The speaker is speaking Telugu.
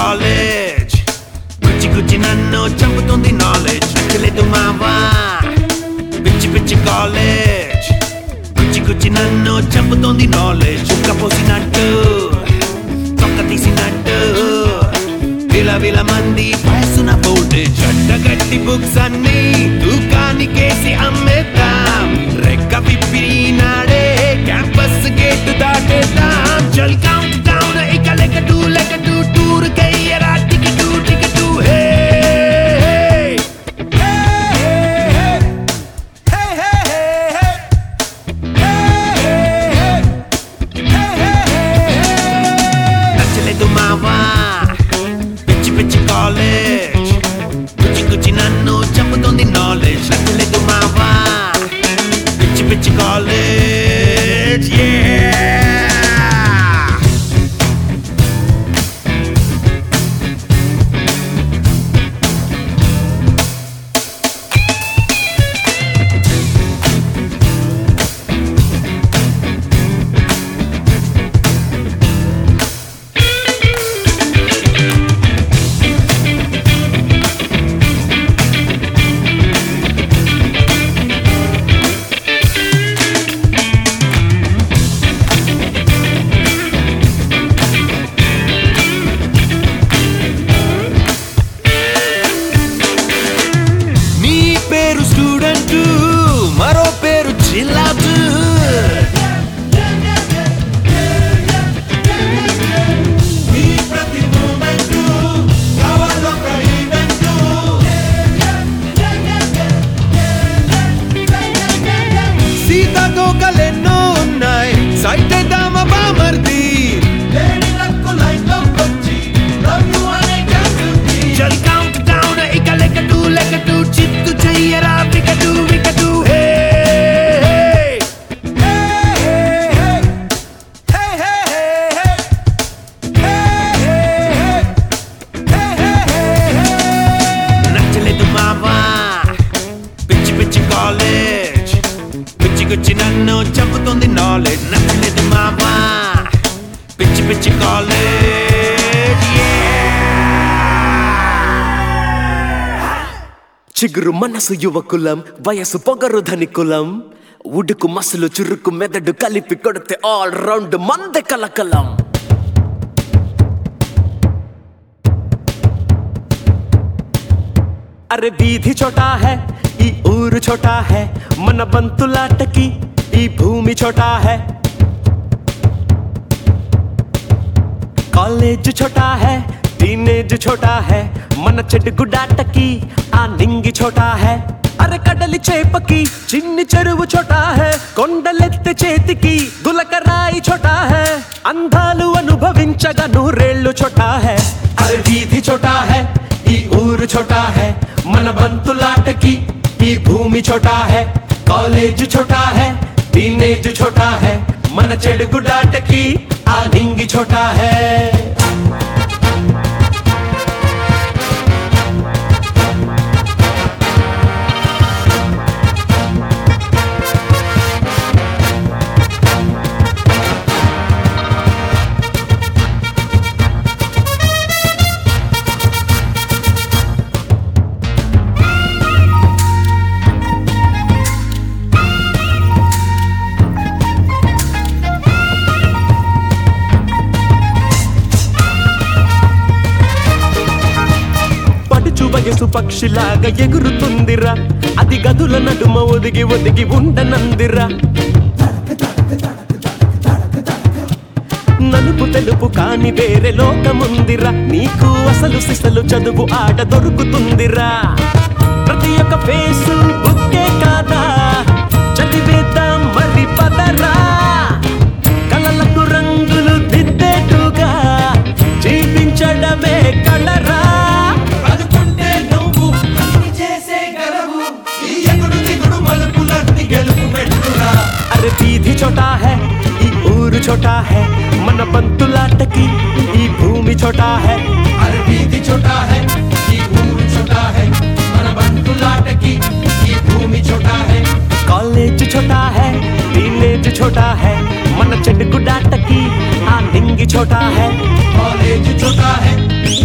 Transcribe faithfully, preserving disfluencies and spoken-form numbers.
కాలేజ్ గుచ్చి గుచ్చి నన్ను చంపుతుంది నాలెడ్జ్ నచ్చలేదు మావా పిచ్చి పిచ్చి కాలేజ్ గుచ్చి గుచ్చి నన్ను చంపుతుంది నాలెడ్జ్ చుక్క పోసినట్టు తొక్క తీసినట్టు విల విల మంది పైసున వోల్టేజ్ అడ్డగట్టి బుక్స్ అన్ని దుకానికేసి అమ్మేద్దాం రెక్క విప్పి నాడే క్యాంపస్ గేట్ దాటేద్దాం చల్ కౌంట్ డౌన్ ఇక లెక్క టూ లెక్క టూ టూర్ కయ్యరా టికెట్ టికెట్ హే నచ్చలేదు మావా పిచ్చి పిచ్చి కాలేజ్ గుచ్చి గుచ్చి నన్ను చంపుతుంది నాలెడ్జ్ నచ్చలేదు మావా పిచ్చి పిచ్చి కాలేజ్ స్టూడెంట్ మరో పేరు చిల్లాదు సీతాకోకలెన్నో ఉన్నాయి సైతేద్దామా బామర్ది చల్ కౌంట్ డౌన్ ఇక లెక్క టూ లెక్క టూ చిత్తు చెయ్యరా వికటు వికటు హే నచ్చలేదు మావా పిచ్చి పిచ్చి కాలేజ్ పిచ్చి గుచ్చి నన్ను చంపుతుంది నాలెడ్జ్ నచ్చలేదు మావా పిచ్చి పిచ్చి కాలేజ్ చిగురు మనసు యువకులం వయసు పొగరు ధనికులం ఉడుకు మసులు చురుకు మెదడు కలిపి కొడితే ఆల్ రౌండ్ మందే కలకలం అరే వీధి చోటా హై ఈ ఊరు చోటా హై మన బంతులాటకి ఈ భూమి చోటా హై కాలేజ్ చోటా హై టీనేజ్ छोटा है मन చెడుగుడాటకి ఆ నింగి छोटा है అరే కడలి చేపకి చిన్ని చెరువు छोटा है కొండలెత్తే చేతికి గులకరాయి छोटा है అందాలు అనుభవించగా నూరేళ్ళు छोटा है అరే వీధి छोटा है ఈ ఊరు छोटा है మన బంతులాటకి ఈ భూమి छोटा है కాలేజ్ छोटा है టీనేజ్ छोटा है మన చెడుగుడాటకి ఆ నింగి छोटा है వయసు పక్షిలాగా ఎగురుతుందిరా అది గదుల నడుమ ఒదిగి ఒదిగి ఉండనందిరా నలుపు తెలుపు కాని వేరే లోకముందిరా నీకు అసలు సిసలు చదువు ఆట దొరుకుతుందిరా ప్రతి ఒక్క ఫేసు బుక్కే కాదా చదివేద్దాం మరి పదరా కలలకు రంగులు దిద్దేటుగా జీవించడమే కళరా అరే వీధి छोटा है ఈ ఊరు छोटा है మన బంతులాటకి ఈ భూమి छोटा है అరే వీధి छोटा है ఈ ఊరు छोटा है మన బంతులాటకి ఈ భూమి छोटा है కాలేజ్ छोटा है టీనేజ్ छोटा है మన చెడుగుడాటకి ఆ నింగి छोटा है कॉलेज छोटा है